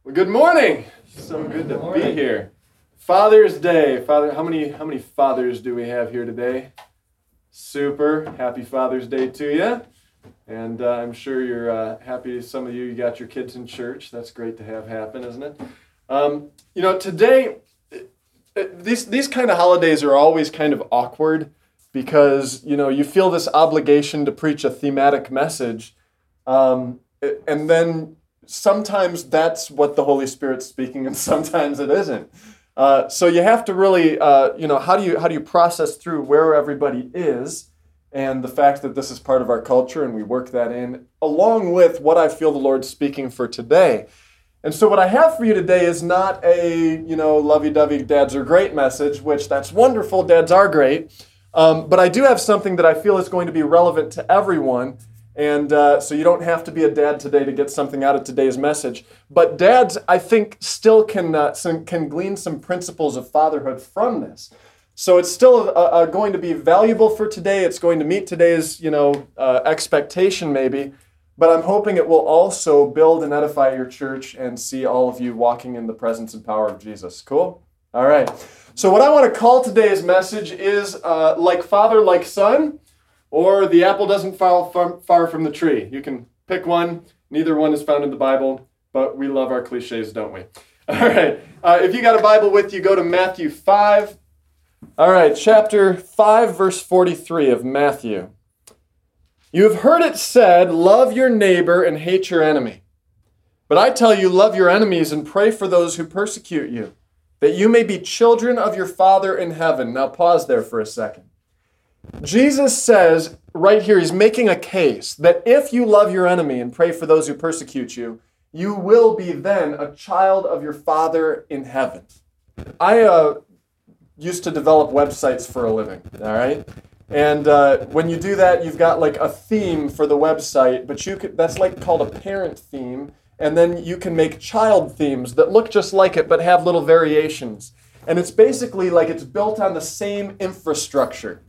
Well, good morning. So good to be here. Father's Day. Father, how many fathers do we have here today? Super. Happy Father's Day to you. And I'm sure you're happy. Some of you got your kids in church. That's great to have happen, isn't it? Today, these kind of holidays are always kind of awkward because, you feel this obligation to preach a thematic message. And then sometimes that's what the Holy Spirit's speaking, and sometimes it isn't. So you have to really, how do you process through where everybody is, and the fact that this is part of our culture, and we work that in, along with what I feel the Lord's speaking for today. And so what I have for you today is not a, lovey-dovey dads are great message, which that's wonderful, dads are great. But I do have something that I feel is going to be relevant to everyone. And so you don't have to be a dad today to get something out of today's message. But dads, I think, still can glean some principles of fatherhood from this. So it's still going to be valuable for today. It's going to meet today's, expectation maybe. But I'm hoping it will also build and edify your church and see all of you walking in the presence and power of Jesus. Cool? All right. So what I want to call today's message is Like Father, Like Son, or The Apple Doesn't Fall Far from the Tree. You can pick one. Neither one is found in the Bible, but we love our cliches, don't we? All right. If you got a Bible with you, go to Matthew 5. All right, chapter 5, verse 43 of Matthew. You have heard it said, love your neighbor and hate your enemy. But I tell you, love your enemies and pray for those who persecute you, that you may be children of your Father in heaven. Now pause there for a second. Jesus says right here, he's making a case that if you love your enemy and pray for those who persecute you, you will be then a child of your Father in heaven. I used to develop websites for a living, all right? And when you do that, you've got like a theme for the website, but that's like called a parent theme, and then you can make child themes that look just like it but have little variations. And it's basically like it's built on the same infrastructure.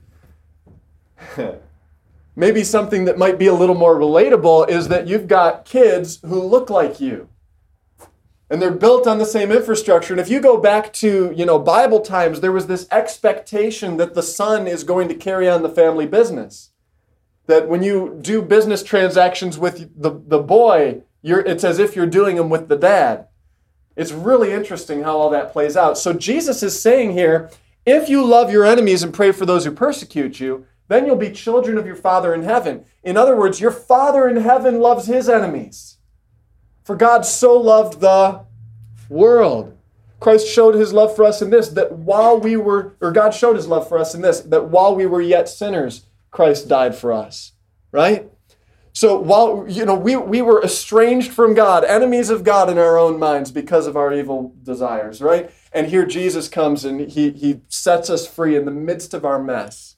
Maybe something that might be a little more relatable is that you've got kids who look like you. And they're built on the same infrastructure. And if you go back to, Bible times, there was this expectation that the son is going to carry on the family business. That when you do business transactions with the boy, it's as if you're doing them with the dad. It's really interesting how all that plays out. So Jesus is saying here, if you love your enemies and pray for those who persecute you, then you'll be children of your Father in heaven. In other words, your Father in heaven loves his enemies. For God so loved the world. Christ showed his love for us in this, God showed his love for us in this, that while we were yet sinners, Christ died for us. Right? So while, we were estranged from God, enemies of God in our own minds because of our evil desires, right? And here Jesus comes and he sets us free in the midst of our mess.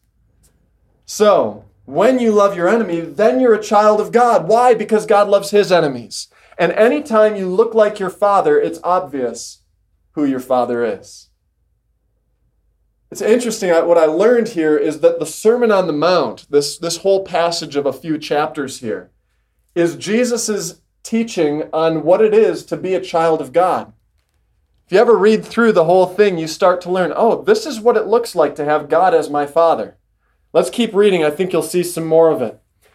So, when you love your enemy, then you're a child of God. Why? Because God loves his enemies. And anytime you look like your father, it's obvious who your father is. It's interesting, what I learned here is that the Sermon on the Mount, this whole passage of a few chapters here, is Jesus' teaching on what it is to be a child of God. If you ever read through the whole thing, you start to learn, this is what it looks like to have God as my father. Let's keep reading. I think you'll see some more of it.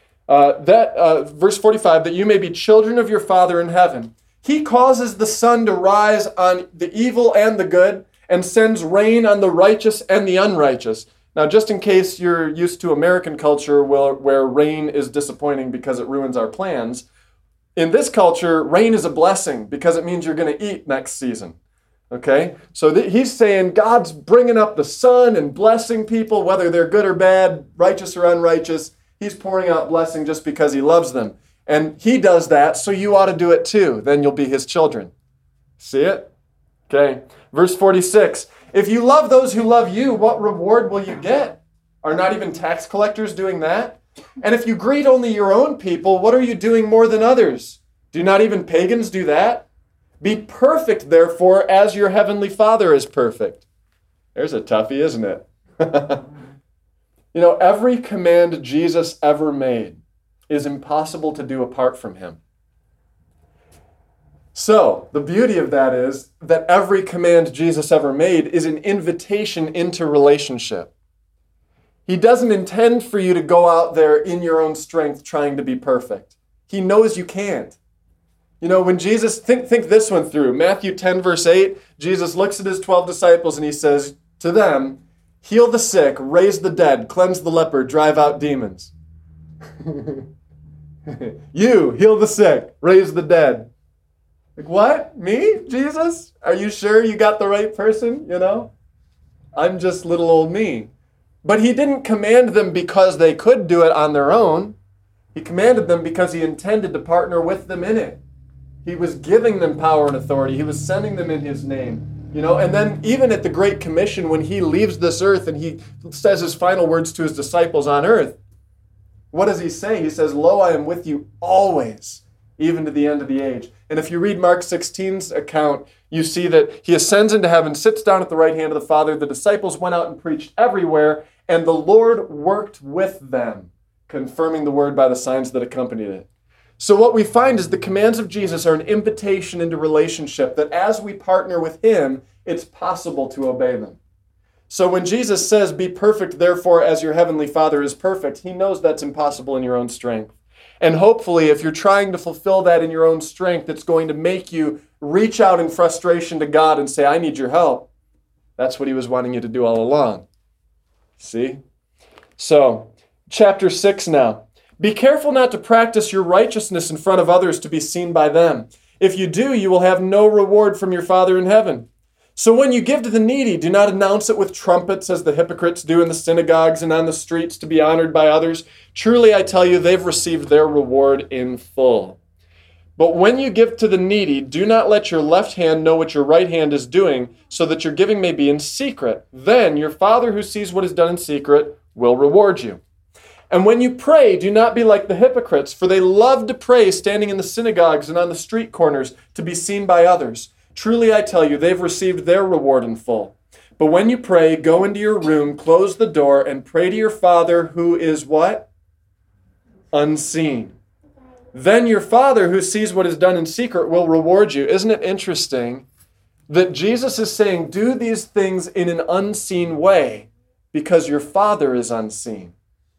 Verse 45, that you may be children of your Father in heaven. He causes the sun to rise on the evil and the good, and sends rain on the righteous and the unrighteous. Now, just in case you're used to American culture where rain is disappointing because it ruins our plans, in this culture, rain is a blessing because it means you're going to eat next season. Okay, so he's saying God's bringing up the sun and blessing people, whether they're good or bad, righteous or unrighteous. He's pouring out blessing just because he loves them. And he does that, so you ought to do it too. Then you'll be his children. See it? Okay, verse 46. If you love those who love you, what reward will you get? Are not even tax collectors doing that? And if you greet only your own people, what are you doing more than others? Do not even pagans do that? Be perfect, therefore, as your heavenly Father is perfect. There's a toughie, isn't it? Every command Jesus ever made is impossible to do apart from him. So, the beauty of that is that every command Jesus ever made is an invitation into relationship. He doesn't intend for you to go out there in your own strength trying to be perfect. He knows you can't. You know, when Jesus, think this one through. Matthew 10, verse 8, Jesus looks at his 12 disciples and he says to them, heal the sick, raise the dead, cleanse the leper, drive out demons. You, heal the sick, raise the dead. Like, what? Me? Jesus? Are you sure you got the right person? You know? I'm just little old me. But he didn't command them because they could do it on their own. He commanded them because he intended to partner with them in it. He was giving them power and authority. He was sending them in his name. You know, and then even at the Great Commission, when he leaves this earth and he says his final words to his disciples on earth, what does he say? He says, lo, I am with you always, even to the end of the age. And if you read Mark 16's account, you see that he ascends into heaven, sits down at the right hand of the Father. The disciples went out and preached everywhere, and the Lord worked with them, confirming the word by the signs that accompanied it. So what we find is the commands of Jesus are an invitation into relationship, that as we partner with him, it's possible to obey them. So when Jesus says, be perfect, therefore, as your heavenly Father is perfect, he knows that's impossible in your own strength. And hopefully, if you're trying to fulfill that in your own strength, it's going to make you reach out in frustration to God and say, I need your help. That's what he was wanting you to do all along. See? So, chapter 6 now. Be careful not to practice your righteousness in front of others to be seen by them. If you do, you will have no reward from your Father in heaven. So when you give to the needy, do not announce it with trumpets as the hypocrites do in the synagogues and on the streets to be honored by others. Truly, I tell you, they've received their reward in full. But when you give to the needy, do not let your left hand know what your right hand is doing, so that your giving may be in secret. Then your Father who sees what is done in secret will reward you. And when you pray, do not be like the hypocrites, for they love to pray standing in the synagogues and on the street corners to be seen by others. Truly, I tell you, they've received their reward in full. But when you pray, go into your room, close the door, and pray to your Father who is what? Unseen. Then your Father who sees what is done in secret will reward you. Isn't it interesting that Jesus is saying, do these things in an unseen way because your Father is unseen?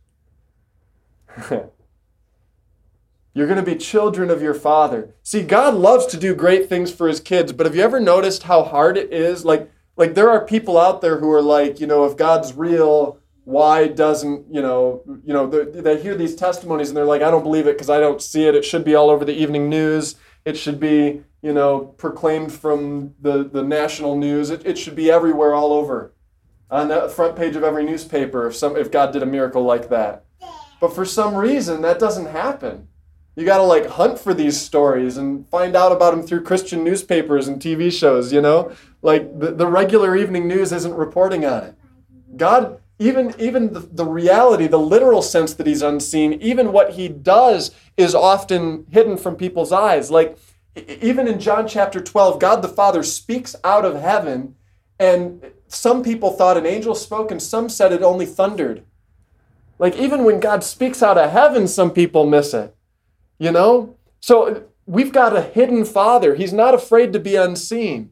You're going to be children of your Father. See, God loves to do great things for his kids, but have you ever noticed how hard it is? Like there are people out there who are like, if God's real, why doesn't, they hear these testimonies and they're like, I don't believe it because I don't see it. It should be all over the evening news. It should be, proclaimed from the national news. It should be everywhere, all over, on the front page of every newspaper if God did a miracle like that. But for some reason, that doesn't happen. You got to hunt for these stories and find out about them through Christian newspapers and TV shows, the regular evening news isn't reporting on it. God, even the reality, the literal sense that he's unseen, even what he does is often hidden from people's eyes. Even in John chapter 12, God the Father speaks out of heaven, and some people thought an angel spoke and some said it only thundered. Even when God speaks out of heaven, some people miss it, So we've got a hidden Father. He's not afraid to be unseen.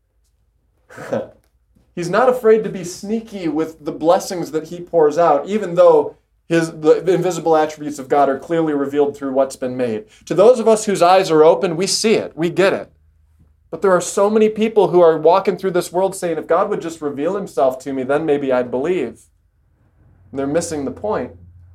He's not afraid to be sneaky with the blessings that he pours out, even though the invisible attributes of God are clearly revealed through what's been made. To those of us whose eyes are open, we see it. We get it. But there are so many people who are walking through this world saying, if God would just reveal himself to me, then maybe I'd believe. They're missing the point.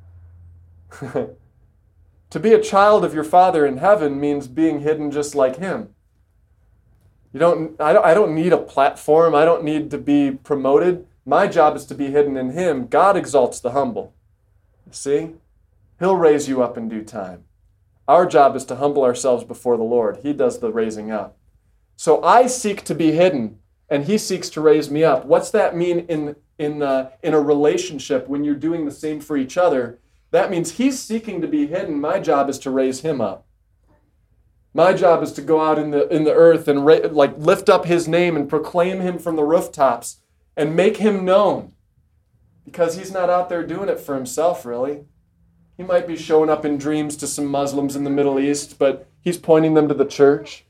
To be a child of your Father in heaven means being hidden just like him. I don't need a platform. I don't need to be promoted. My job is to be hidden in him. God exalts the humble. See? He'll raise you up in due time. Our job is to humble ourselves before the Lord. He does the raising up. So I seek to be hidden, and he seeks to raise me up. What's that mean in a relationship when you're doing the same for each other? That means he's seeking to be hidden. My job is to raise him up. My job is to go out in the earth and lift up his name and proclaim him from the rooftops and make him known. Because he's not out there doing it for himself, really. He might be showing up in dreams to some Muslims in the Middle East, but he's pointing them to the church.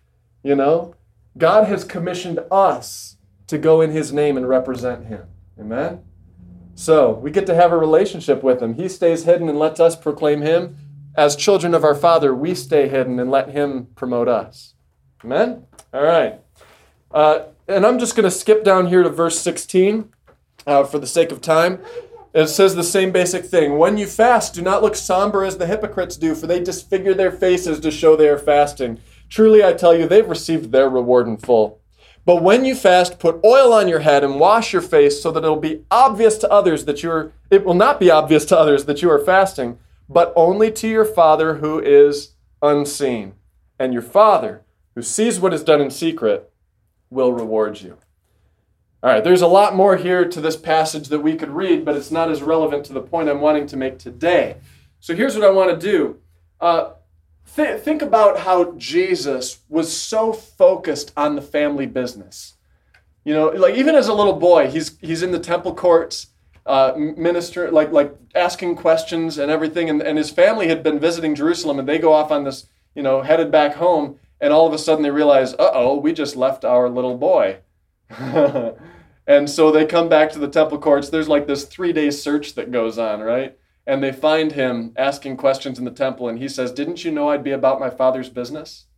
God has commissioned us to go in his name and represent him. Amen? So we get to have a relationship with him. He stays hidden and lets us proclaim him. As children of our Father, we stay hidden and let him promote us. Amen? All right. And I'm just going to skip down here to verse 16 for the sake of time. It says the same basic thing. When you fast, do not look somber as the hypocrites do, for they disfigure their faces to show they are fasting. Truly, I tell you, they've received their reward in full. But when you fast, put oil on your head and wash your face so that it will not be obvious to others that you are fasting, but only to your Father who is unseen. And your Father, who sees what is done in secret, will reward you. All right, there's a lot more here to this passage that we could read, but it's not as relevant to the point I'm wanting to make today. So here's what I want to do. Think about how Jesus was so focused on the family business. Like even as a little boy, he's in the temple courts, minister, like asking questions and everything. And his family had been visiting Jerusalem, and they go off on this, headed back home. And all of a sudden they realize, we just left our little boy. And so they come back to the temple courts. There's like this 3-day search that goes on, right? And they find him asking questions in the temple. And he says, didn't you know I'd be about my Father's business?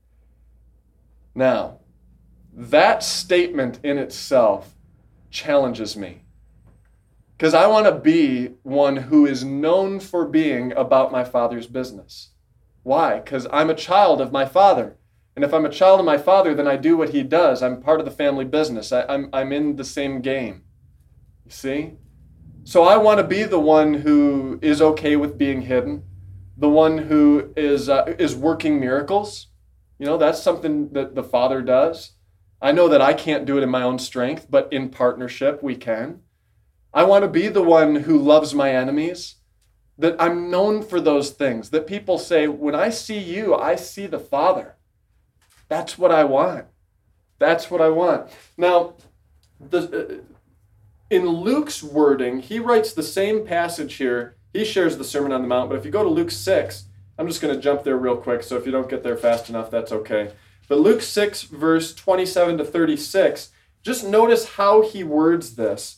Now, that statement in itself challenges me. Because I want to be one who is known for being about my Father's business. Why? Because I'm a child of my Father. And if I'm a child of my Father, then I do what he does. I'm part of the family business. I'm in the same game. You see? So I want to be the one who is okay with being hidden, the one who is working miracles. That's something that the Father does. I know that I can't do it in my own strength, but in partnership we can. I want to be the one who loves my enemies, that I'm known for those things, that people say, when I see you, I see the Father. That's what I want. That's what I want. Now, in Luke's wording, he writes the same passage here. He shares the Sermon on the Mount, but if you go to Luke 6, I'm just going to jump there real quick, so if you don't get there fast enough, that's okay. But Luke 6, verse 27 to 36, just notice how he words this.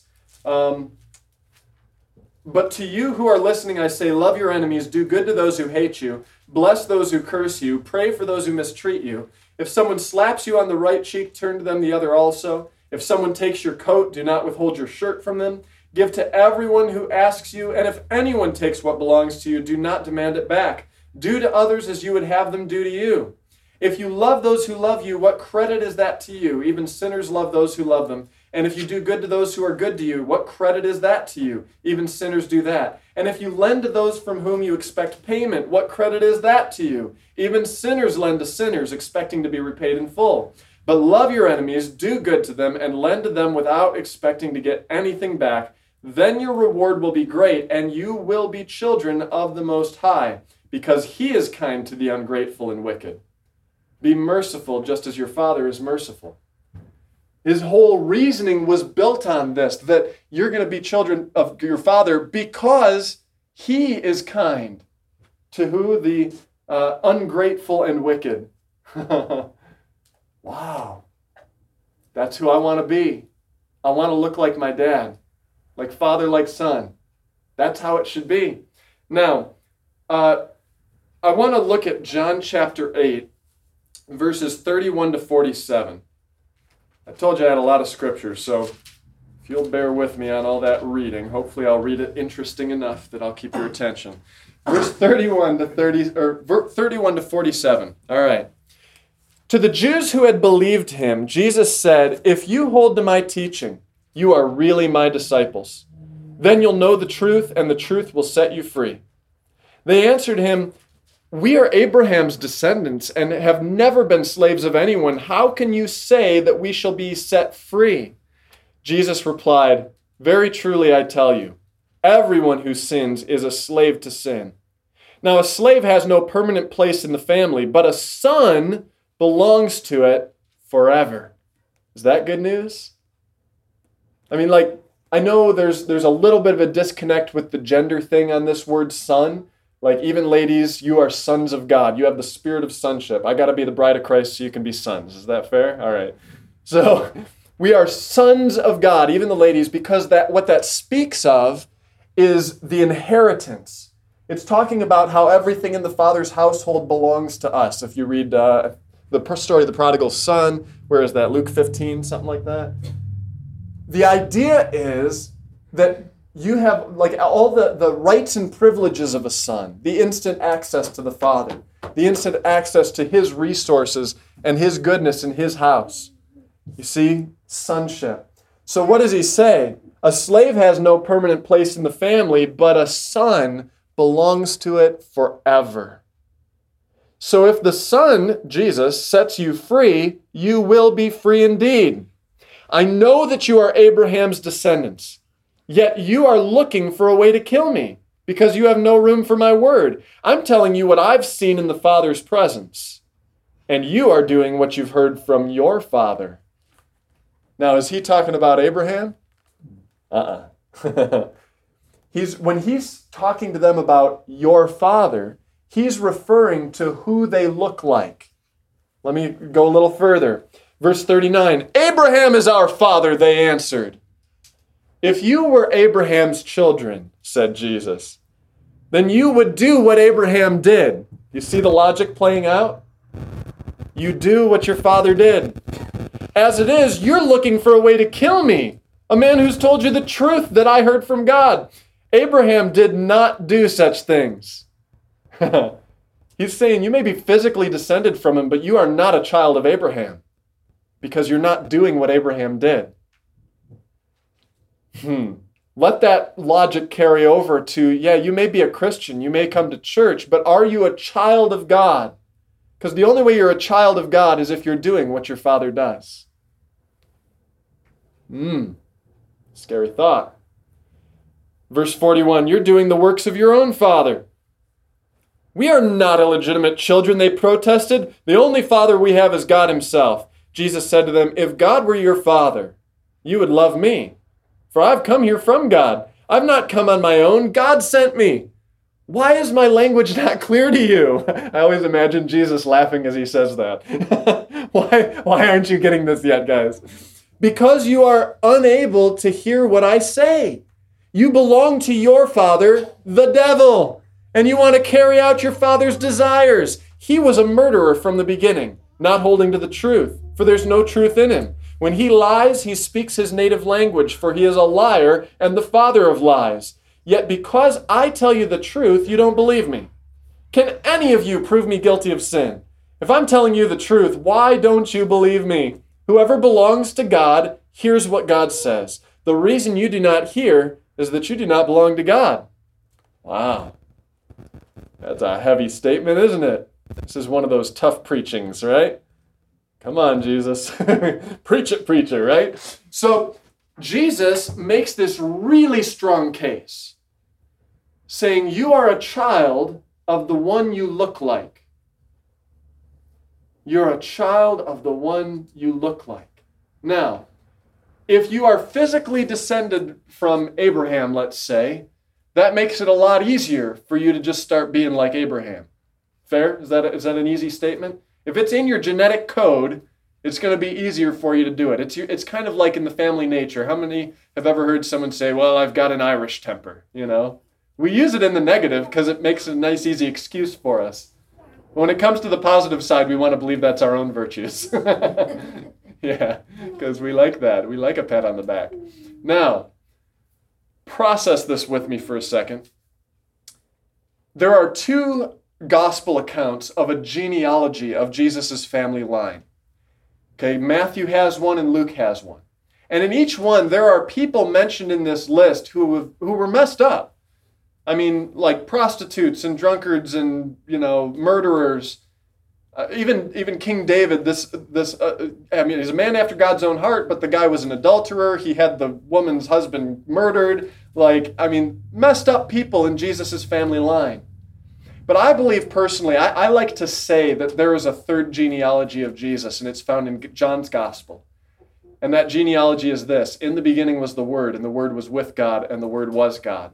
But to you who are listening, I say, love your enemies, do good to those who hate you, bless those who curse you, pray for those who mistreat you. If someone slaps you on the right cheek, turn to them the other also. If someone takes your coat, do not withhold your shirt from them. Give to everyone who asks you, and if anyone takes what belongs to you, do not demand it back. Do to others as you would have them do to you. If you love those who love you, what credit is that to you? Even sinners love those who love them. And if you do good to those who are good to you, what credit is that to you? Even sinners do that. And if you lend to those from whom you expect payment, what credit is that to you? Even sinners lend to sinners, expecting to be repaid in full. But love your enemies, do good to them, and lend to them without expecting to get anything back. Then your reward will be great, and you will be children of the Most High, because he is kind to the ungrateful and wicked. Be merciful just as your Father is merciful. His whole reasoning was built on this, that you're going to be children of your Father because he is kind to who? The ungrateful and wicked. Wow. That's who I want to be. I want to look like my dad, like father, like son. That's how it should be. Now, I want to look at John chapter 8, verses 31 to 47. I told you I had a lot of scriptures, so if you'll bear with me on all that reading, hopefully I'll read it interesting enough that I'll keep your attention. Verse 31 to 47. All right. To the Jews who had believed him, Jesus said, if you hold to my teaching, you are really my disciples. Then you'll know the truth, and the truth will set you free. They answered him, we are Abraham's descendants and have never been slaves of anyone. How can you say that we shall be set free? Jesus replied, very truly I tell you, everyone who sins is a slave to sin. Now a slave has no permanent place in the family, but a son belongs to it forever. Is that good news? I mean, I know there's a little bit of a disconnect with the gender thing on this word son, Like, even ladies, you are sons of God. You have the spirit of sonship. I got to be the bride of Christ so you can be sons. Is that fair? All right. So we are sons of God, even the ladies, because what that speaks of is the inheritance. It's talking about how everything in the Father's household belongs to us. If you read the story of the prodigal son, where is that? Luke 15, something like that. The idea is that you have like all the rights and privileges of a son, the instant access to the Father, the instant access to his resources and his goodness in his house. You see, sonship. So what does he say? A slave has no permanent place in the family, but a son belongs to it forever. So if the Son, Jesus, sets you free, you will be free indeed. I know that you are Abraham's descendants. Yet you are looking for a way to kill me because you have no room for my word. I'm telling you what I've seen in the Father's presence, and you are doing what you've heard from your father. Now, is he talking about Abraham? When he's talking to them about your father, he's referring to who they look like. Let me go a little further. Verse 39, Abraham is our father, they answered. If you were Abraham's children, said Jesus, then you would do what Abraham did. You see the logic playing out? You do what your father did. As it is, you're looking for a way to kill me, a man who's told you the truth that I heard from God. Abraham did not do such things. He's saying you may be physically descended from him, but you are not a child of Abraham because you're not doing what Abraham did. Let that logic carry over to, you may be a Christian, you may come to church, but are you a child of God? Because the only way you're a child of God is if you're doing what your father does. Scary thought. Verse 41, you're doing the works of your own father. We are not illegitimate children, they protested. The only father we have is God himself. Jesus said to them, if God were your father, you would love me. For I've come here from God. I've not come on my own. God sent me. Why is my language not clear to you? I always imagine Jesus laughing as he says that. Why aren't you getting this yet, guys? Because you are unable to hear what I say. You belong to your father, the devil, and you want to carry out your father's desires. He was a murderer from the beginning, not holding to the truth, for there's no truth in him. When he lies, he speaks his native language, for he is a liar and the father of lies. Yet because I tell you the truth, you don't believe me. Can any of you prove me guilty of sin? If I'm telling you the truth, why don't you believe me? Whoever belongs to God hears what God says. The reason you do not hear is that you do not belong to God. Wow. That's a heavy statement, isn't it? This is one of those tough preachings, right? Come on, Jesus. Preach it, preacher, right? So Jesus makes this really strong case, saying you are a child of the one you look like. You're a child of the one you look like. Now, if you are physically descended from Abraham, let's say, that makes it a lot easier for you to just start being like Abraham. Fair? Is that an easy statement? If it's in your genetic code, it's going to be easier for you to do it. It's kind of like in the family nature. How many have ever heard someone say, well, I've got an Irish temper, We use it in the negative because it makes a nice, easy excuse for us. When it comes to the positive side, we want to believe that's our own virtues. Yeah, because we like that. We like a pat on the back. Now, process this with me for a second. There are two gospel accounts of a genealogy of Jesus' family line. Okay, Matthew has one and Luke has one. And in each one, there are people mentioned in this list who were messed up. I mean, like prostitutes and drunkards and, murderers. Even King David, he's a man after God's own heart, but the guy was an adulterer. He had the woman's husband murdered. Messed up people in Jesus' family line. But I believe personally, I like to say that there is a third genealogy of Jesus, and it's found in John's Gospel. And that genealogy is this: in the beginning was the Word, and the Word was with God, and the Word was God.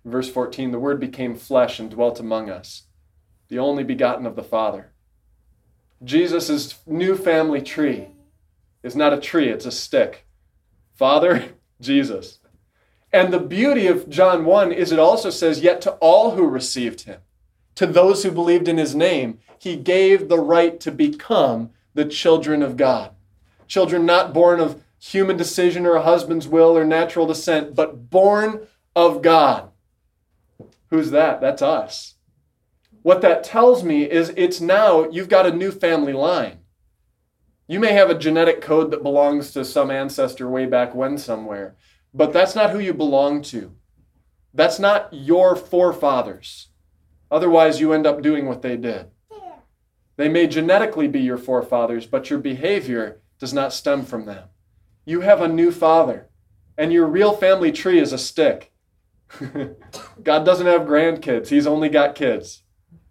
Verse 14, the Word became flesh and dwelt among us, the only begotten of the Father. Jesus' new family tree is not a tree, it's a stick. Father, Jesus. And the beauty of John 1 is it also says, yet to all who received him, to those who believed in his name, he gave the right to become the children of God. Children not born of human decision or a husband's will or natural descent, but born of God. Who's that? That's us. What that tells me is it's now, you've got a new family line. You may have a genetic code that belongs to some ancestor way back when somewhere, but that's not who you belong to. That's not your forefathers. Otherwise, you end up doing what they did. They may genetically be your forefathers, but your behavior does not stem from them. You have a new father, and your real family tree is a stick. God doesn't have grandkids. He's only got kids.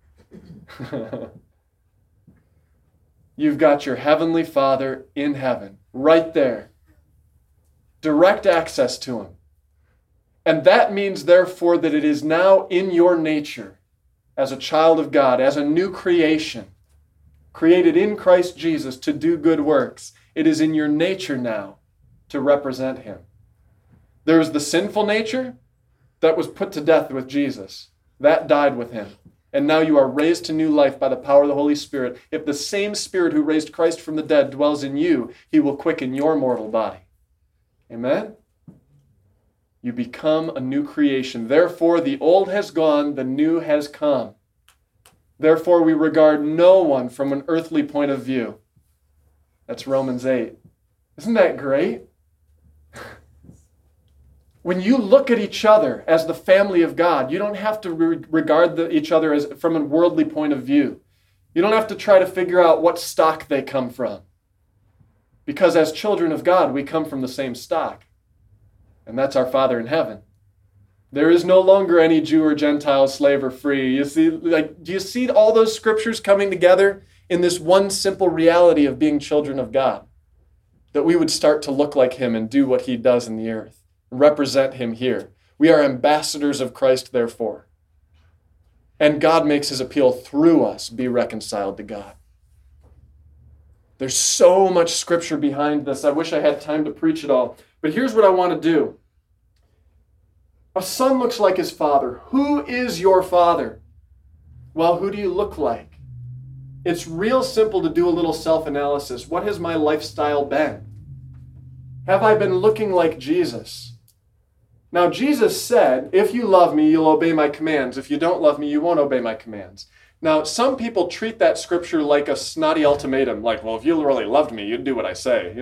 You've got your heavenly Father in heaven, right there. Direct access to him. And that means, therefore, that it is now in your nature, as a child of God, as a new creation, created in Christ Jesus to do good works. It is in your nature now to represent him. There's the sinful nature that was put to death with Jesus. That died with him. And now you are raised to new life by the power of the Holy Spirit. If the same Spirit who raised Christ from the dead dwells in you, he will quicken your mortal body. Amen? You become a new creation. Therefore, the old has gone, the new has come. Therefore, we regard no one from an earthly point of view. That's Romans 8. Isn't that great? When you look at each other as the family of God, you don't have to regard each other as from a worldly point of view. You don't have to try to figure out what stock they come from. Because as children of God, we come from the same stock. And that's our Father in heaven. There is no longer any Jew or Gentile, slave or free. You see, do you see all those scriptures coming together in this one simple reality of being children of God? That we would start to look like him and do what he does in the earth. Represent him here. We are ambassadors of Christ, therefore. And God makes his appeal through us, be reconciled to God. There's so much scripture behind this. I wish I had time to preach it all. But here's what I want to do. A son looks like his father. Who is your father? Well, who do you look like? It's real simple to do a little self-analysis. What has my lifestyle been? Have I been looking like Jesus? Now, Jesus said, if you love me, you'll obey my commands. If you don't love me, you won't obey my commands. Now, some people treat that scripture like a snotty ultimatum, like, well, if you really loved me, you'd do what I say,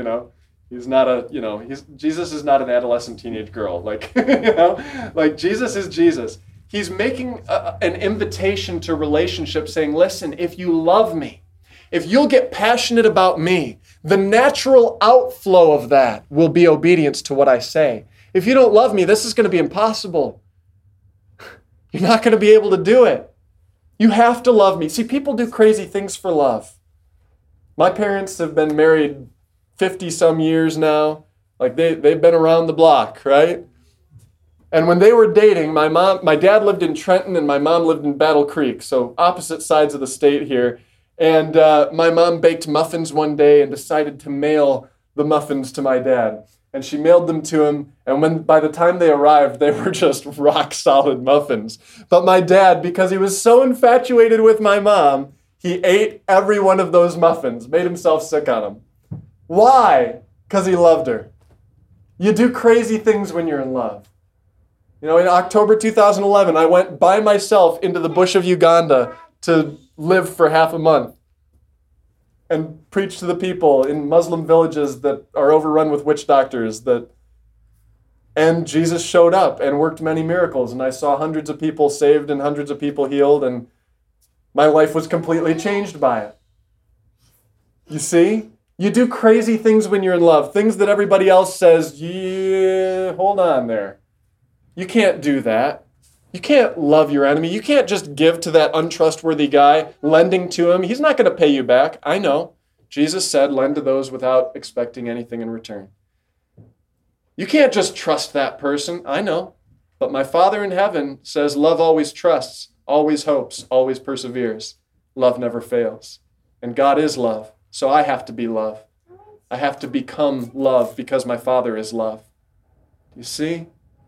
Jesus is not an adolescent teenage girl. Jesus is Jesus. He's making an invitation to relationship saying, listen, if you love me, if you'll get passionate about me, the natural outflow of that will be obedience to what I say. If you don't love me, this is going to be impossible. You're not going to be able to do it. You have to love me. See, people do crazy things for love. My parents have been married 50-some years now. They've been around the block, right? And when they were dating, my dad lived in Trenton and my mom lived in Battle Creek, so opposite sides of the state here. And my mom baked muffins one day and decided to mail the muffins to my dad. And she mailed them to him, and by the time they arrived, they were just rock-solid muffins. But my dad, because he was so infatuated with my mom, he ate every one of those muffins, made himself sick on them. Why? Because he loved her. You do crazy things when you're in love. In October 2011, I went by myself into the bush of Uganda to live for half a month and preach to the people in Muslim villages that are overrun with witch doctors. And Jesus showed up and worked many miracles, and I saw hundreds of people saved and hundreds of people healed, and my life was completely changed by it. You see? You do crazy things when you're in love, things that everybody else says, yeah, hold on there. You can't do that. You can't love your enemy. You can't just give to that untrustworthy guy, lending to him. He's not going to pay you back. I know. Jesus said, lend to those without expecting anything in return. You can't just trust that person. I know. But my Father in heaven says love always trusts, always hopes, always perseveres. Love never fails. And God is love, so I have to be love. I have to become love because my Father is love. You see?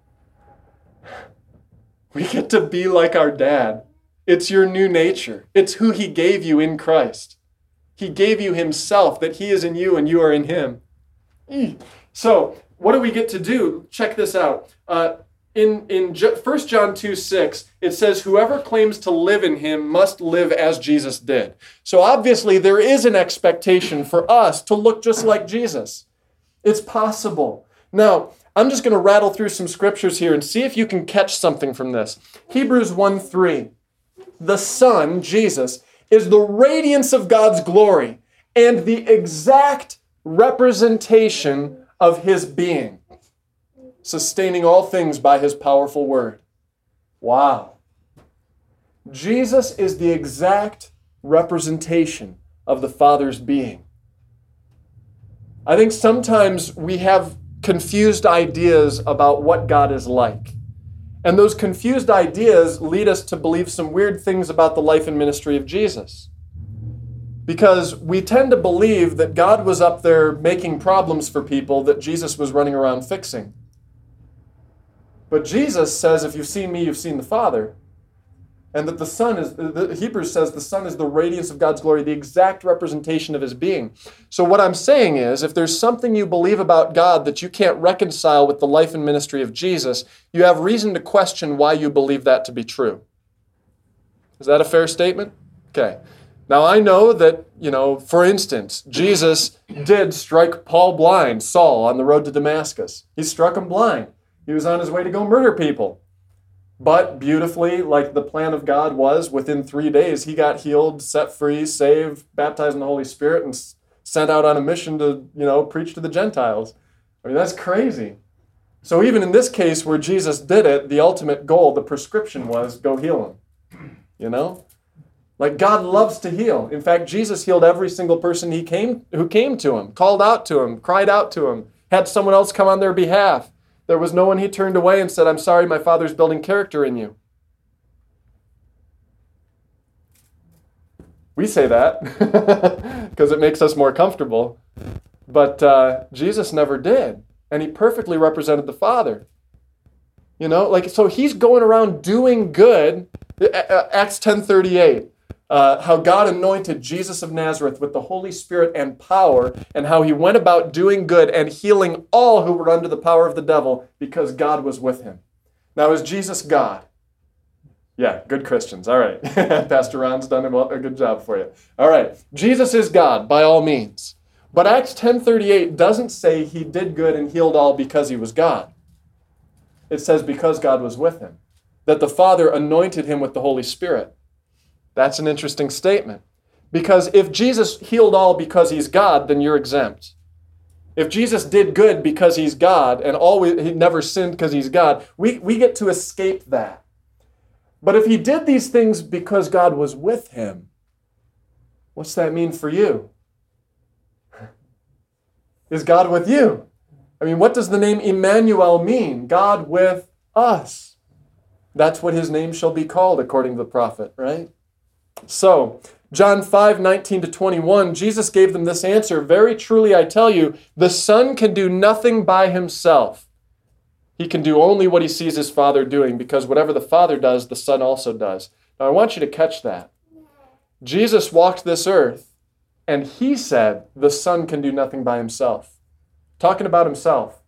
We get to be like our dad. It's your new nature. It's who he gave you in Christ. He gave you himself, that he is in you and you are in him. So, what do we get to do? Check this out. In 1 John 2:6, it says, whoever claims to live in him must live as Jesus did. So obviously there is an expectation for us to look just like Jesus. It's possible. Now, I'm just going to rattle through some scriptures here and see if you can catch something from this. Hebrews 1:3. The Son, Jesus, is the radiance of God's glory and the exact representation of his being, sustaining all things by his powerful word. Wow. Jesus is the exact representation of the Father's being. I think sometimes we have confused ideas about what God is like. And those confused ideas lead us to believe some weird things about the life and ministry of Jesus. Because we tend to believe that God was up there making problems for people that Jesus was running around fixing. But Jesus says, if you've seen me, you've seen the Father. And that the Son is, Hebrews says the Son is the radiance of God's glory, the exact representation of his being. So what I'm saying is, if there's something you believe about God that you can't reconcile with the life and ministry of Jesus, you have reason to question why you believe that to be true. Is that a fair statement? Okay. Now I know that, for instance, Jesus did strike Paul blind, Saul, on the road to Damascus. He struck him blind. He was on his way to go murder people. But beautifully, like the plan of God was, within 3 days, he got healed, set free, saved, baptized in the Holy Spirit, and sent out on a mission to, preach to the Gentiles. I mean, that's crazy. So even in this case where Jesus did it, the ultimate goal, the prescription was, go heal him. Like God loves to heal. In fact, Jesus healed every single person who came to him, called out to him, cried out to him, had someone else come on their behalf. There was no one he turned away and said, I'm sorry, my Father's building character in you. We say that because it makes us more comfortable. But Jesus never did. And he perfectly represented the Father. So he's going around doing good. Acts 10:38. How God anointed Jesus of Nazareth with the Holy Spirit and power, and how he went about doing good and healing all who were under the power of the devil because God was with him. Now, is Jesus God? Yeah, good Christians. All right. Pastor Ron's done a good job for you. All right. Jesus is God by all means. But Acts 10:38 doesn't say he did good and healed all because he was God. It says because God was with him, that the Father anointed him with the Holy Spirit. That's an interesting statement. Because if Jesus healed all because he's God, then you're exempt. If Jesus did good because he's God and he never sinned because he's God, we get to escape that. But if he did these things because God was with him, what's that mean for you? Is God with you? I mean, what does the name Emmanuel mean? God with us. That's what his name shall be called, according to the prophet, right? So, John 5:19-21, Jesus gave them this answer. Very truly, I tell you, the Son can do nothing by himself. He can do only what he sees his Father doing, because whatever the Father does, the Son also does. Now, I want you to catch that. Jesus walked this earth, and he said the Son can do nothing by himself. Talking about himself.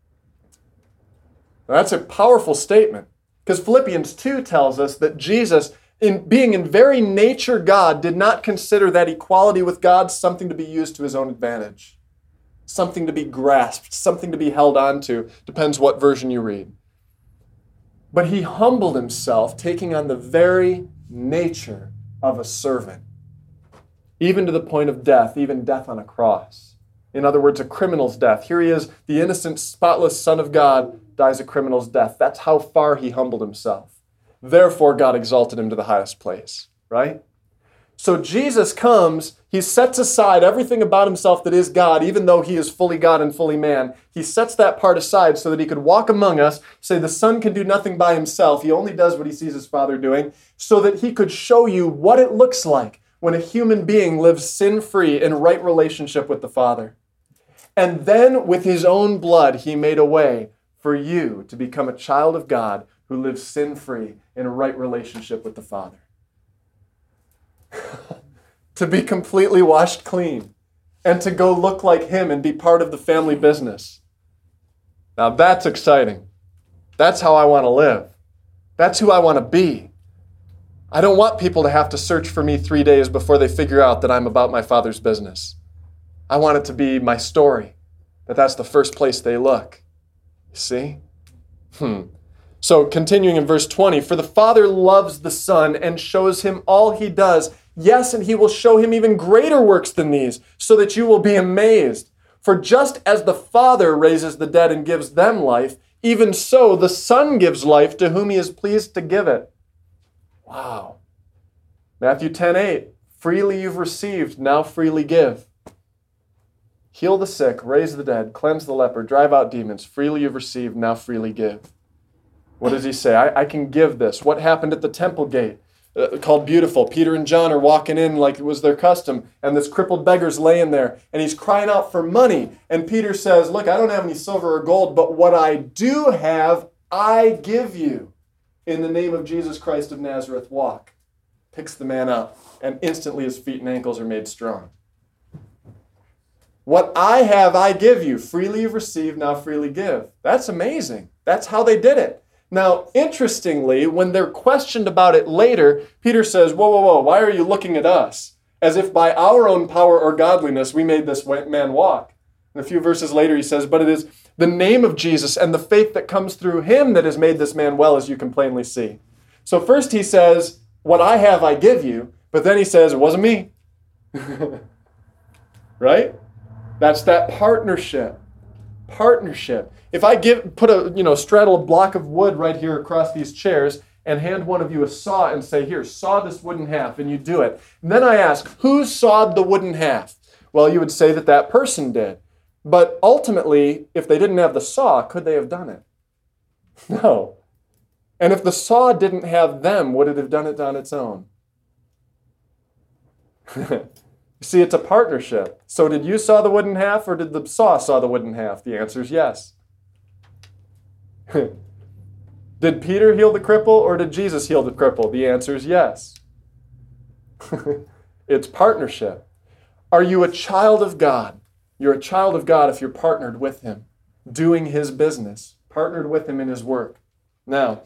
Now, that's a powerful statement, because Philippians 2 tells us that Jesus, being in very nature God, did not consider that equality with God something to be used to his own advantage, something to be grasped, something to be held on to. Depends what version you read. But he humbled himself, taking on the very nature of a servant, even to the point of death, even death on a cross. In other words, a criminal's death. Here he is, the innocent, spotless Son of God, dies a criminal's death. That's how far he humbled himself. Therefore, God exalted him to the highest place, right? So Jesus comes, he sets aside everything about himself that is God, even though he is fully God and fully man. He sets that part aside so that he could walk among us, say the Son can do nothing by himself. He only does what he sees his Father doing, so that he could show you what it looks like when a human being lives sin-free in right relationship with the Father. And then with his own blood, he made a way for you to become a child of God who lives sin-free in a right relationship with the Father. To be completely washed clean and to go look like him and be part of the family business. Now that's exciting. That's how I want to live. That's who I want to be. I don't want people to have to search for me 3 days before they figure out that I'm about my Father's business. I want it to be my story, that's the first place they look. You see? So continuing in verse 20, for the Father loves the Son and shows him all he does. Yes, and he will show him even greater works than these, so that you will be amazed. For just as the Father raises the dead and gives them life, even so the Son gives life to whom he is pleased to give it. Wow. Matthew 10:8, freely you've received, now freely give. Heal the sick, raise the dead, cleanse the leper, drive out demons. Freely you've received, now freely give. What does he say? I can give this. What happened at the temple gate? Called Beautiful. Peter and John are walking in like it was their custom, and this crippled beggar's laying there, and he's crying out for money. And Peter says, look, I don't have any silver or gold, but what I do have, I give you. In the name of Jesus Christ of Nazareth, walk. Picks the man up, and instantly his feet and ankles are made strong. What I have, I give you. Freely you've received, now freely give. That's amazing. That's how they did it. Now, interestingly, when they're questioned about it later, Peter says, whoa, why are you looking at us? As if by our own power or godliness we made this man walk. And a few verses later he says, but it is the name of Jesus and the faith that comes through him that has made this man well, as you can plainly see. So first he says, what I have I give you, but then he says, it wasn't me. Right? That's that partnership. Partnership. If I straddle a block of wood right here across these chairs and hand one of you a saw and say, here, saw this wood in half, and you do it. And then I ask, who sawed the wood in half? Well, you would say that person did. But ultimately, if they didn't have the saw, could they have done it? No. And if the saw didn't have them, would it have done it on its own? See, it's a partnership. So did you saw the wood in half, or did the saw the wood in half? The answer is yes. Did Peter heal the cripple, or did Jesus heal the cripple? The answer is yes. It's partnership. Are you a child of God? You're a child of God if you're partnered with him, doing his business, partnered with him in his work. Now,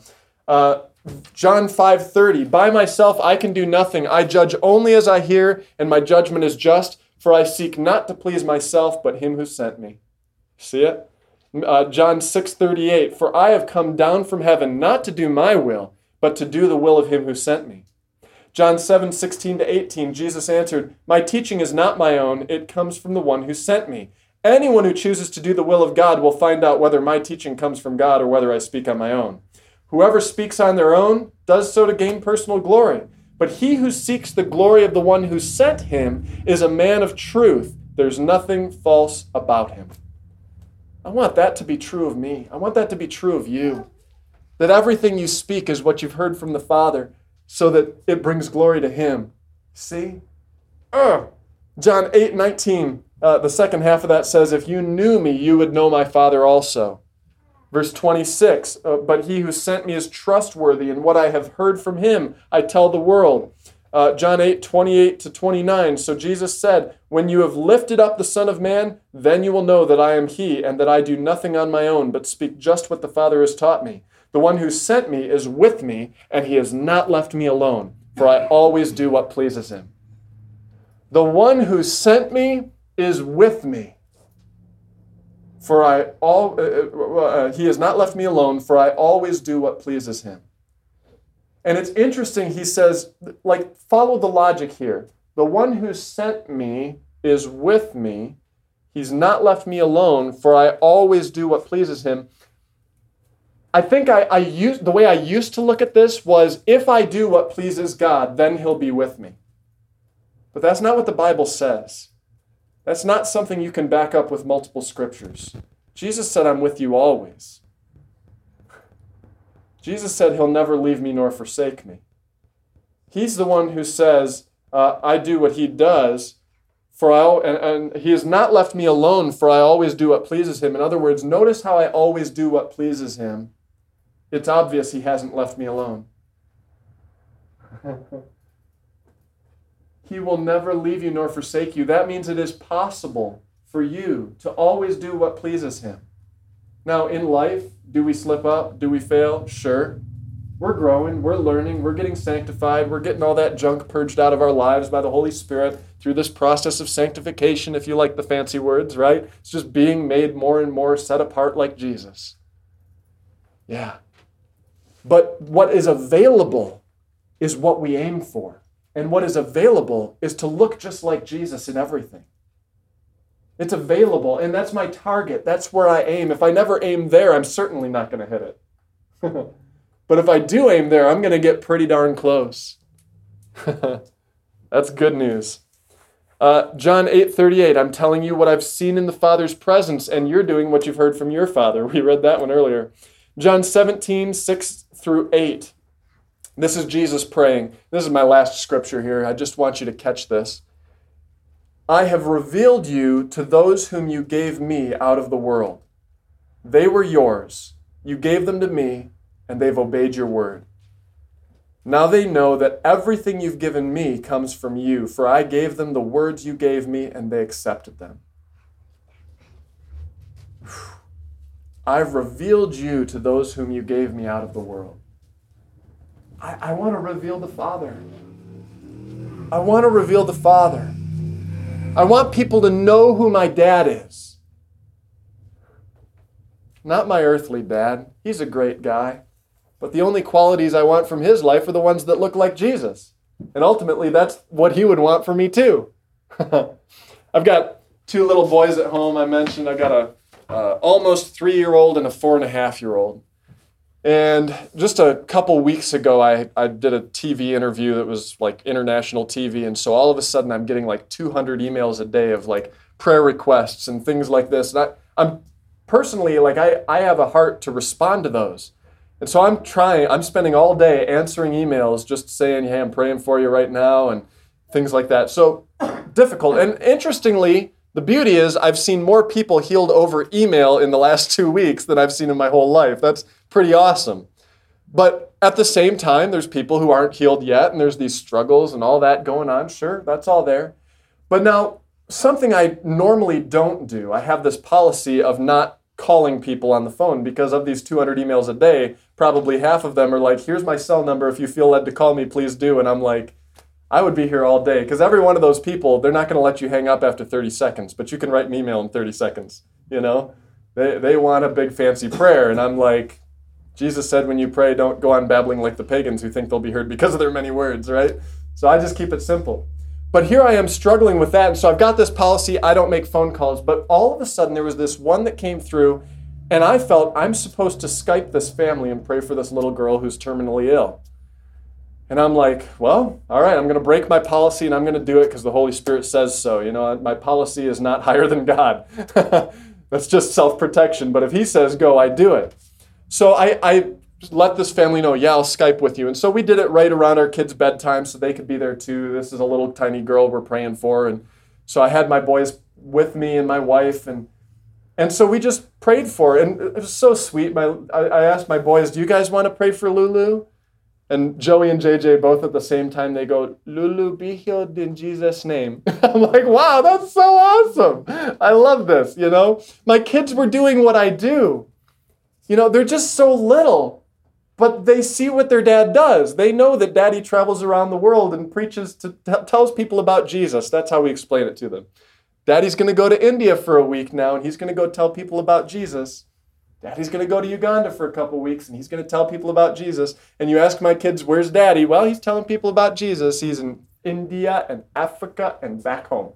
John 5:30, by myself I can do nothing. I judge only as I hear, and my judgment is just, for I seek not to please myself, but him who sent me. See it? John 6:38, for I have come down from heaven not to do my will, but to do the will of him who sent me. John 7:16-18, Jesus answered, my teaching is not my own, it comes from the one who sent me. Anyone who chooses to do the will of God will find out whether my teaching comes from God or whether I speak on my own. Whoever speaks on their own does so to gain personal glory. But he who seeks the glory of the one who sent him is a man of truth. There's nothing false about him. I want that to be true of me. I want that to be true of you. That everything you speak is what you've heard from the Father, so that it brings glory to him. See? John 8:19, the second half of that says, if you knew me, you would know my Father also. Verse 26, but he who sent me is trustworthy, and what I have heard from him I tell the world. John 8:28-29, so Jesus said, when you have lifted up the Son of Man, then you will know that I am he, and that I do nothing on my own, but speak just what the Father has taught me. The one who sent me is with me, and he has not left me alone, for I always do what pleases him. The one who sent me is with me. For he has not left me alone, for I always do what pleases him. And it's interesting, he says, follow the logic here. The one who sent me is with me. He's not left me alone, for I always do what pleases him. I think the way I used to look at this was, if I do what pleases God, then he'll be with me. But that's not what the Bible says. That's not something you can back up with multiple scriptures. Jesus said, I'm with you always. Jesus said he'll never leave me nor forsake me. He's the one who says, I do what he does, and he has not left me alone, for I always do what pleases him. In other words, notice how I always do what pleases him. It's obvious he hasn't left me alone. He will never leave you nor forsake you. That means it is possible for you to always do what pleases him. Now, in life, do we slip up? Do we fail? Sure. We're growing, we're learning, we're getting sanctified, we're getting all that junk purged out of our lives by the Holy Spirit through this process of sanctification, if you like the fancy words, right? It's just being made more and more set apart like Jesus. Yeah. But what is available is what we aim for. And what is available is to look just like Jesus in everything. It's available, and that's my target. That's where I aim. If I never aim there, I'm certainly not going to hit it. But if I do aim there, I'm going to get pretty darn close. That's good news. John 8:38, I'm telling you what I've seen in the Father's presence, and you're doing what you've heard from your Father. We read that one earlier. John 17:6-8. This is Jesus praying. This is my last scripture here. I just want you to catch this. I have revealed you to those whom you gave me out of the world. They were yours. You gave them to me, and they've obeyed your word. Now they know that everything you've given me comes from you, for I gave them the words you gave me, and they accepted them. I've revealed you to those whom you gave me out of the world. I want to reveal the Father. I want to reveal the Father. I want people to know who my dad is. Not my earthly dad. He's a great guy. But the only qualities I want from his life are the ones that look like Jesus. And ultimately, that's what he would want for me too. I've got 2 little boys at home. I mentioned I've got a almost 3-year-old and a 4.5-year-old. And just a couple weeks ago, I did a TV interview that was like international TV. And so all of a sudden, I'm getting like 200 emails a day of like prayer requests and things like this. And I'm personally, like I have a heart to respond to those. And so I'm spending all day answering emails, just saying, hey, I'm praying for you right now and things like that. So difficult. And interestingly, the beauty is I've seen more people healed over email in the last 2 weeks than I've seen in my whole life. That's pretty awesome. But at the same time, there's people who aren't healed yet, and there's these struggles and all that going on. Sure, that's all there. But now, something I normally don't do, I have this policy of not calling people on the phone because of these 200 emails a day, probably half of them are like, here's my cell number. If you feel led to call me, please do. And I'm like, I would be here all day because every one of those people, they're not going to let you hang up after 30 seconds, but you can write an email in 30 seconds. You know, they want a big fancy prayer. And I'm like, Jesus said, when you pray, don't go on babbling like the pagans who think they'll be heard because of their many words, right? So I just keep it simple. But here I am struggling with that. And so I've got this policy, I don't make phone calls. But all of a sudden, there was this one that came through, and I felt I'm supposed to Skype this family and pray for this little girl who's terminally ill. And I'm like, well, all right, I'm going to break my policy, and I'm going to do it because the Holy Spirit says so. You know, my policy is not higher than God. That's just self-protection. But if he says go, I do it. So I let this family know, yeah, I'll Skype with you. And so we did it right around our kids' bedtime so they could be there too. This is a little tiny girl we're praying for. And so I had my boys with me and my wife. And so we just prayed for her. And it was so sweet. I asked my boys, do you guys want to pray for Lulu? And Joey and JJ both at the same time, they go, Lulu, be healed in Jesus' name. I'm like, wow, that's so awesome. I love this, you know. My kids were doing what I do. You know, they're just so little, but they see what their dad does. They know that daddy travels around the world and preaches, tells people about Jesus. That's how we explain it to them. Daddy's going to go to India for a week now, and he's going to go tell people about Jesus. Daddy's going to go to Uganda for a couple weeks, and he's going to tell people about Jesus. And you ask my kids, where's Daddy? Well, he's telling people about Jesus. He's in India and Africa and back home.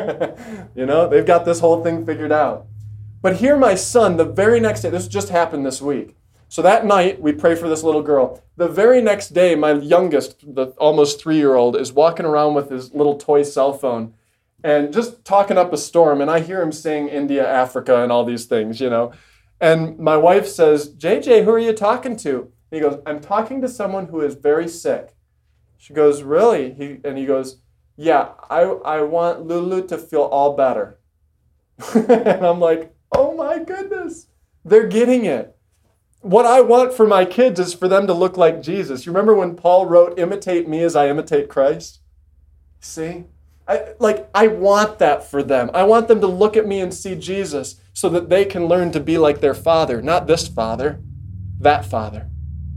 You know, they've got this whole thing figured out. But here my son, the very next day, this just happened this week. So that night, we pray for this little girl. The very next day, my youngest, the almost 3-year-old, is walking around with his little toy cell phone and just talking up a storm. And I hear him saying India, Africa, and all these things, And my wife says, JJ, who are you talking to? He goes, I'm talking to someone who is very sick. She goes, really? He goes, yeah, I want Lulu to feel all better. And I'm like, oh my goodness, they're getting it. What I want for my kids is for them to look like Jesus. You remember when Paul wrote, imitate me as I imitate Christ? See? I want that for them. I want them to look at me and see Jesus so that they can learn to be like their father, not this father, that father.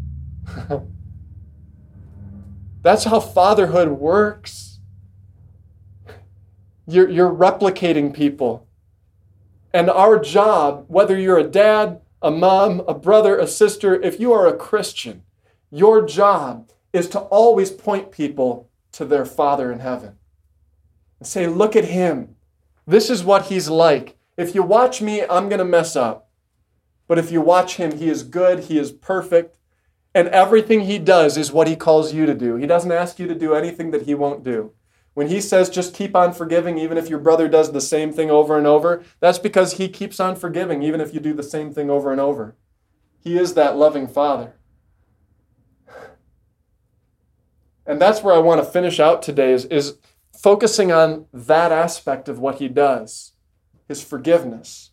That's how fatherhood works. You're replicating people. And our job, whether you're a dad, a mom, a brother, a sister, if you are a Christian, your job is to always point people to their Father in heaven. And say, look at him. This is what he's like. If you watch me, I'm going to mess up. But if you watch him, he is good, he is perfect, and everything he does is what he calls you to do. He doesn't ask you to do anything that he won't do. When he says just keep on forgiving even if your brother does the same thing over and over, that's because he keeps on forgiving even if you do the same thing over and over. He is that loving Father. And that's where I want to finish out today is focusing on that aspect of what he does, his forgiveness.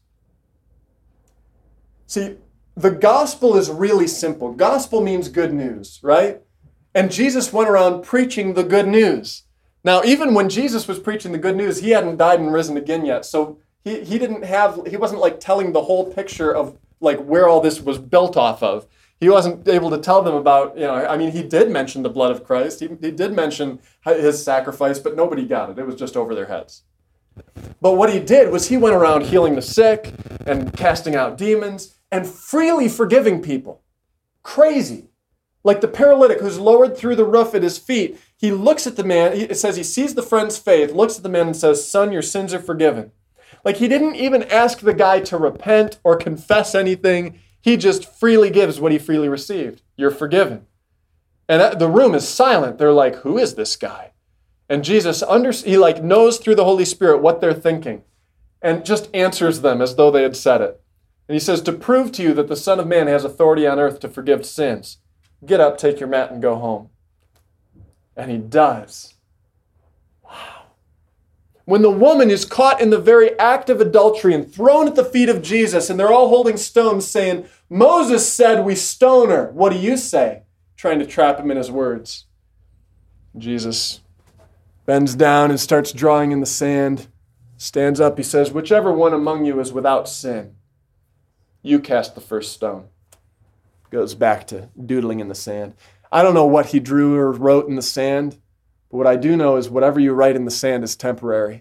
See, the gospel is really simple. Gospel means good news, right? And Jesus went around preaching the good news. Now, even when Jesus was preaching the good news, he hadn't died and risen again yet. So he wasn't like telling the whole picture of like where all this was built off of. He wasn't able to tell them about, he did mention the blood of Christ. He did mention his sacrifice, but nobody got it. It was just over their heads. But what he did was he went around healing the sick and casting out demons and freely forgiving people. Crazy. Like the paralytic who's lowered through the roof at his feet, he looks at the man, it says he sees the friend's faith, looks at the man and says, son, your sins are forgiven. Like he didn't even ask the guy to repent or confess anything. He just freely gives what he freely received. You're forgiven. And the room is silent. They're like, who is this guy? And Jesus, he knows through the Holy Spirit what they're thinking and just answers them as though they had said it. And he says, to prove to you that the Son of Man has authority on earth to forgive sins, get up, take your mat, and go home. And he does. Wow. When the woman is caught in the very act of adultery and thrown at the feet of Jesus, and they're all holding stones saying, Moses said we stone her. What do you say? Trying to trap him in his words. Jesus bends down and starts drawing in the sand, stands up. He says, whichever one among you is without sin, you cast the first stone. Goes back to doodling in the sand. I don't know what he drew or wrote in the sand, but what I do know is whatever you write in the sand is temporary.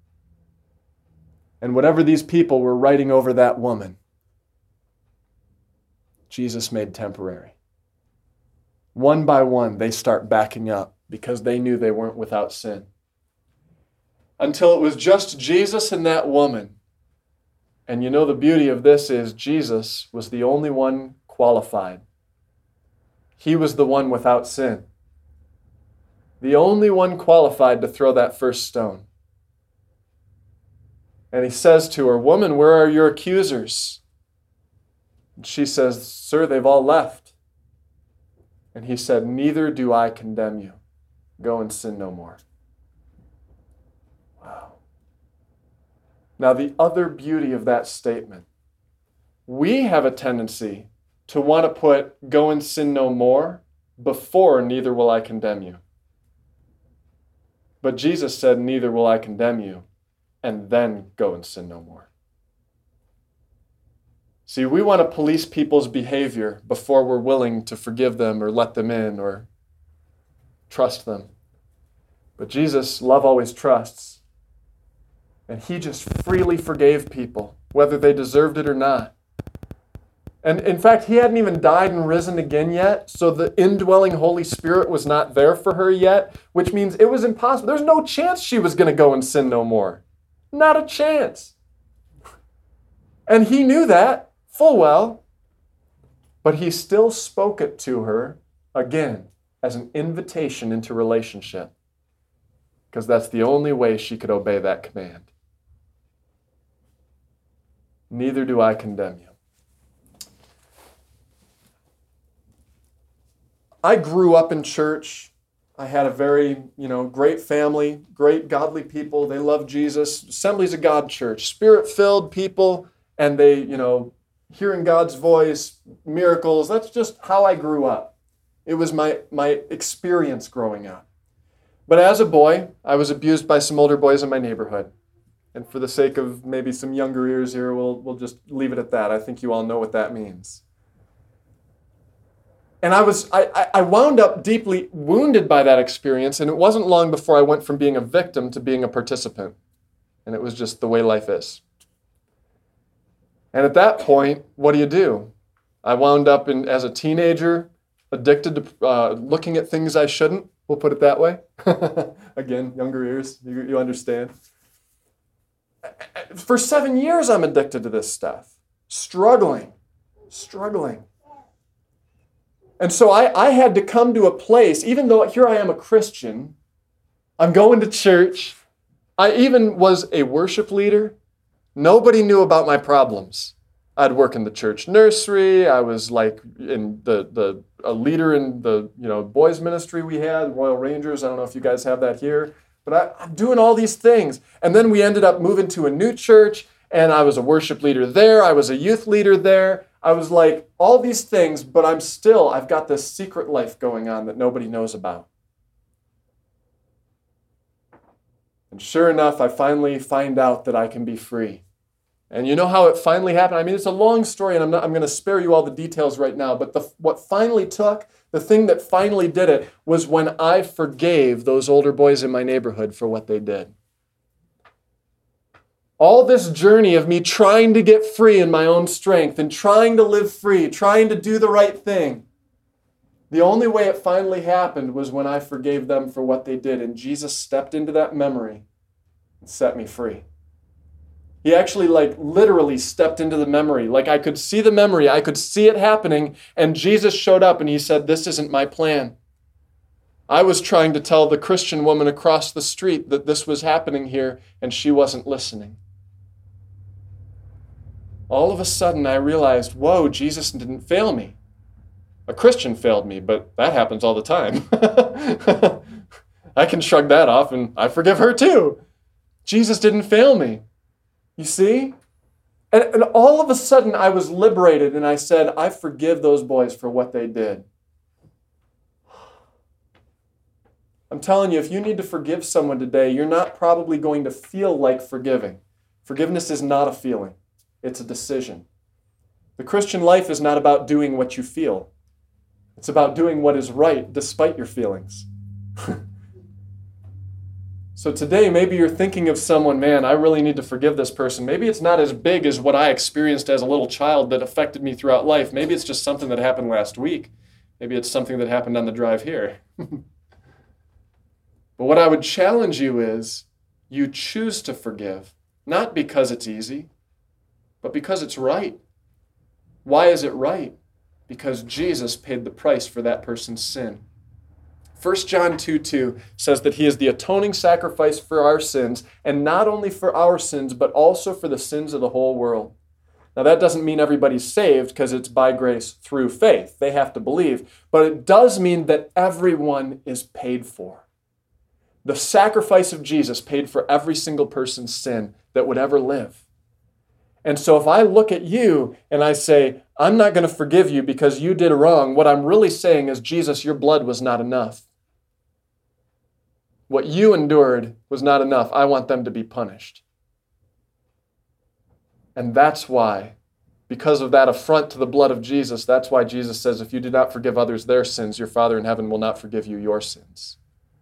And whatever these people were writing over that woman, Jesus made temporary. One by one, they start backing up because they knew they weren't without sin. Until it was just Jesus and that woman. And the beauty of this is Jesus was the only one qualified. He was the one without sin. The only one qualified to throw that first stone. And he says to her, woman, where are your accusers? And she says, sir, they've all left. And he said, neither do I condemn you. Go and sin no more. Wow. Now, the other beauty of that statement, we have a tendency to want to put go and sin no more before neither will I condemn you. But Jesus said, neither will I condemn you, and then go and sin no more. See, we want to police people's behavior before we're willing to forgive them or let them in or trust them. But Jesus, love always trusts. And he just freely forgave people, whether they deserved it or not. And in fact, he hadn't even died and risen again yet, so the indwelling Holy Spirit was not there for her yet, which means it was impossible. There's no chance she was going to go and sin no more. Not a chance. And he knew that full well. But he still spoke it to her, again, as an invitation into relationship, because that's the only way she could obey that command. Neither do I condemn you. I grew up in church. I had a very, great family, great godly people. They loved Jesus. Assemblies of God church, spirit-filled people, and they, hearing God's voice, miracles. That's just how I grew up. It was my experience growing up. But as a boy, I was abused by some older boys in my neighborhood. And for the sake of maybe some younger ears here, we'll just leave it at that. I think you all know what that means. And I wound up deeply wounded by that experience, and it wasn't long before I went from being a victim to being a participant. And it was just the way life is. And at that point, what do? I wound up as a teenager, addicted to looking at things I shouldn't. We'll put it that way. Again, younger ears, you understand. For 7 years, I'm addicted to this stuff. Struggling. And so I had to come to a place, even though here I am a Christian, I'm going to church, I even was a worship leader. Nobody knew about my problems. I'd work in the church nursery. I was like in a leader in the boys ministry we had, Royal Rangers. I don't know if you guys have that here, but I'm doing all these things. And then we ended up moving to a new church, and I was a worship leader there. I was a youth leader there. I was like all these things, but I've got this secret life going on that nobody knows about. And sure enough, I finally find out that I can be free. And you know how it finally happened? I mean, it's a long story, and I'm going to spare you all the details right now, but the thing that finally did it was when I forgave those older boys in my neighborhood for what they did. All this journey of me trying to get free in my own strength and trying to live free, trying to do the right thing, the only way it finally happened was when I forgave them for what they did, and Jesus stepped into that memory and set me free. He actually literally stepped into the memory. I could see the memory, I could see it happening, and Jesus showed up and he said, "This isn't my plan." I was trying to tell the Christian woman across the street that this was happening here, and she wasn't listening. All of a sudden, I realized, whoa, Jesus didn't fail me. A Christian failed me, but that happens all the time. I can shrug that off, and I forgive her too. Jesus didn't fail me. You see? And all of a sudden, I was liberated, and I said, I forgive those boys for what they did. I'm telling you, if you need to forgive someone today, you're not probably going to feel like forgiving. Forgiveness is not a feeling. It's a decision. The Christian life is not about doing what you feel. It's about doing what is right despite your feelings. So today, maybe you're thinking of someone, man, I really need to forgive this person. Maybe it's not as big as what I experienced as a little child that affected me throughout life. Maybe it's just something that happened last week. Maybe it's something that happened on the drive here. But what I would challenge you is, you choose to forgive, not because it's easy, but because it's right. Why is it right? Because Jesus paid the price for that person's sin. 1 John 2:2 says that he is the atoning sacrifice for our sins, and not only for our sins, but also for the sins of the whole world. Now that doesn't mean everybody's saved because it's by grace through faith. They have to believe. But it does mean that everyone is paid for. The sacrifice of Jesus paid for every single person's sin that would ever live. And so if I look at you and I say, I'm not going to forgive you because you did wrong, what I'm really saying is, Jesus, your blood was not enough. What you endured was not enough. I want them to be punished. And that's why, because of that affront to the blood of Jesus, that's why Jesus says, if you do not forgive others their sins, your Father in heaven will not forgive you your sins.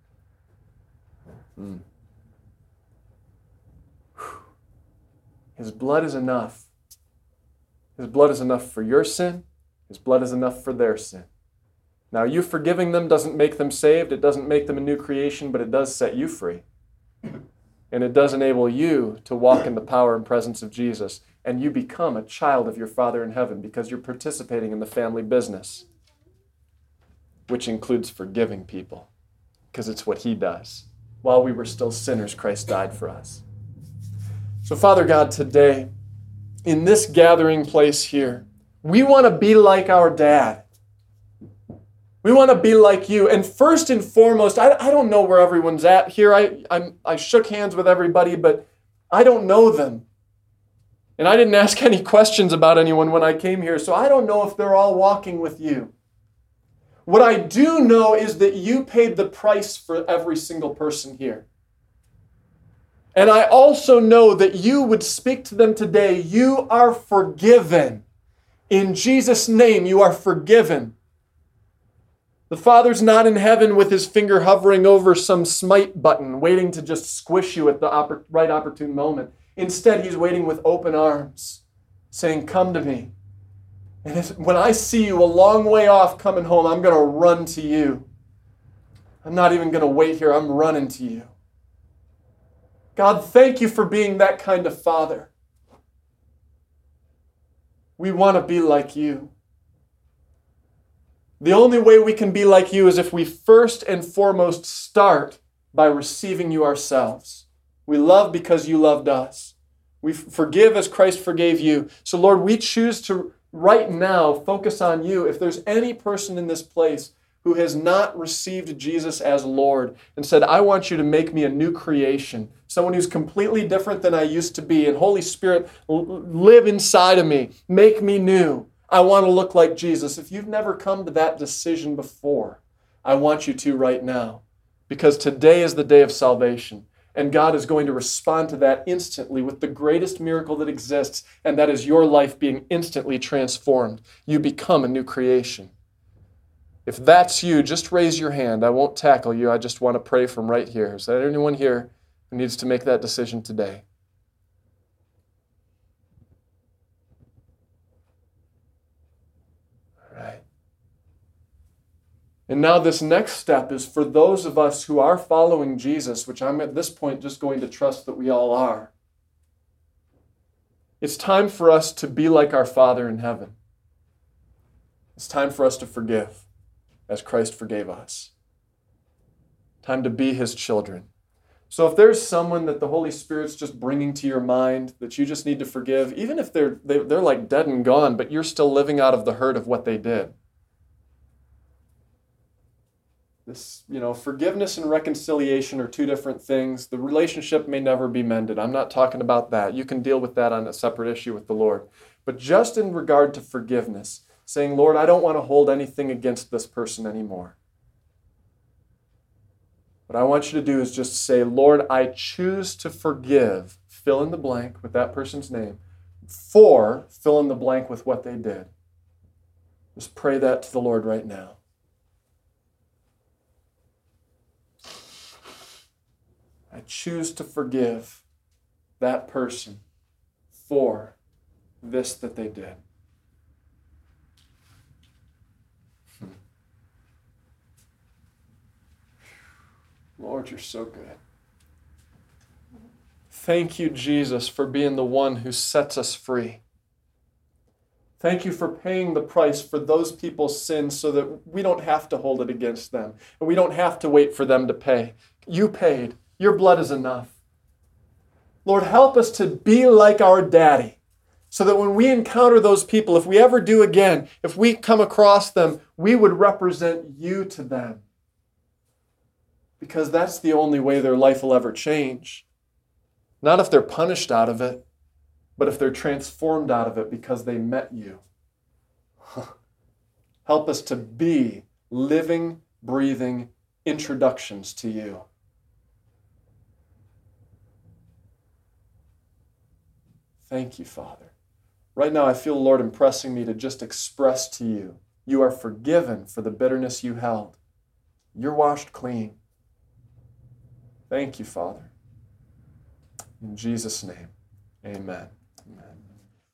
His blood is enough. His blood is enough for your sin. His blood is enough for their sin. Now, you forgiving them doesn't make them saved. It doesn't make them a new creation, but it does set you free. And it does enable you to walk in the power and presence of Jesus. and you become a child of your Father in heaven because you're participating in the family business, which includes forgiving people, because it's what he does. While we were still sinners, Christ died for us. So, Father God, today, in this gathering place here, we want to be like our dad. We want to be like you. And first and foremost, I don't know where everyone's at here. I shook hands with everybody, but I don't know them. And I didn't ask any questions about anyone when I came here, so I don't know if they're all walking with you. What I do know is that you paid the price for every single person here. And I also know that you would speak to them today. You are forgiven. In Jesus' name, you are forgiven. The Father's not in heaven with his finger hovering over some smite button, waiting to just squish you at the right opportune moment. Instead, he's waiting with open arms, saying, come to me. And when I see you a long way off coming home, I'm going to run to you. I'm not even going to wait here. I'm running to you. God, thank you for being that kind of Father. We want to be like you. The only way we can be like you is if we first and foremost start by receiving you ourselves. We love because you loved us. We forgive as Christ forgave you. So Lord, we choose to right now focus on you. If there's any person in this place who has not received Jesus as Lord and said, I want you to make me a new creation, someone who's completely different than I used to be, and Holy Spirit, live inside of me, make me new. I want to look like Jesus. If you've never come to that decision before, I want you to right now, because today is the day of salvation. And God is going to respond to that instantly with the greatest miracle that exists, and that is your life being instantly transformed. You become a new creation. If that's you, just raise your hand. I won't tackle you. I just want to pray from right here. Is there anyone here who needs to make that decision today? All right. And now this next step is for those of us who are following Jesus, which I'm at this point just going to trust that we all are. It's time for us to be like our Father in heaven. It's time for us to forgive as Christ forgave us. Time to be his children. So if there's someone that the Holy Spirit's just bringing to your mind that you just need to forgive, even if they're like dead and gone, but you're still living out of the hurt of what they did. This, forgiveness and reconciliation are two different things. The relationship may never be mended. I'm not talking about that. You can deal with that on a separate issue with the Lord. But just in regard to forgiveness, saying, Lord, I don't want to hold anything against this person anymore. What I want you to do is just say, Lord, I choose to forgive, fill in the blank with that person's name, for fill in the blank with what they did. Just pray that to the Lord right now. I choose to forgive that person for this that they did. Lord, you're so good. Thank you, Jesus, for being the one who sets us free. Thank you for paying the price for those people's sins so that we don't have to hold it against them, and we don't have to wait for them to pay. You paid. Your blood is enough. Lord, help us to be like our daddy, so that when we encounter those people, if we ever do again, if we come across them, we would represent you to them. Because that's the only way their life will ever change. Not if they're punished out of it, but if they're transformed out of it because they met you. Help us to be living, breathing introductions to you. Thank you, Father. Right now I feel the Lord impressing me to just express to you, you are forgiven for the bitterness you held. You're washed clean. Thank you, Father. In Jesus' name, amen. Amen.